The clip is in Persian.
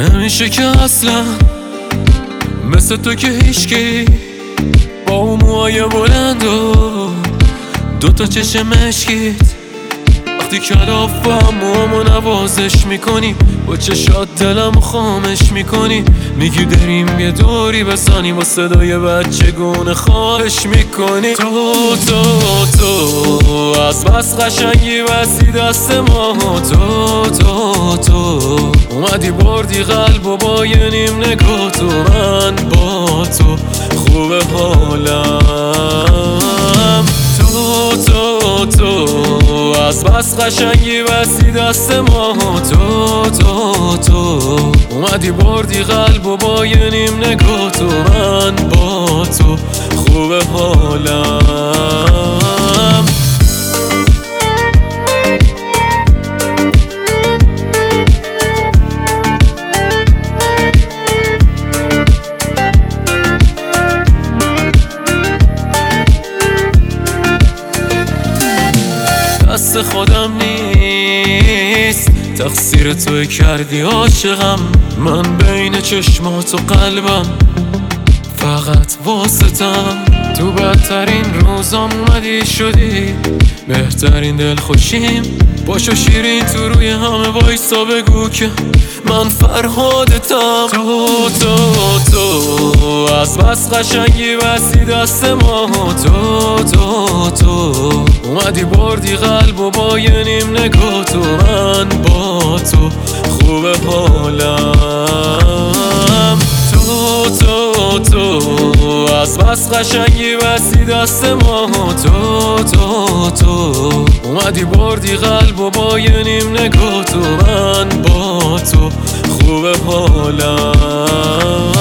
نمیشه که اصلا مثل تو که هیچکی با اون موهای بلند و دوتا چشم مشکیت وقتی کلاف با هم موامو نوازش میکنی با چشات دلم خامش میکنی میگی دریم یه دوری بسانی با صدای بچگونه خواهش میکنی تو از بس قشنگی بسی دست ما تو اومدی بردی قلب و با یه نیم نگاه تو من با تو خوب حالم تو از بس قشنگی بسی دست ما تو اومدی بردی قلب و با یه نیم نگاه تو من با تو خوب حالم دست خودم نیست تقصیر توی کردی عاشقم من بین چشمات و قلبم فقط واسطم تو بدترین روزام اومدی شدی بهترین دل خوشیم باشو شیرین تو روی همه وایسا بگو که من فرهادتم تو از بس قشنگی بسی دست ما تو اومدی بردی قلب و با یه نیم نگاه تو من با تو خوب حالم تو از بس قشنگی بسی دست ما تو اومدی بردی قلب و با یه نیم نگاه تو من با تو خوب حالم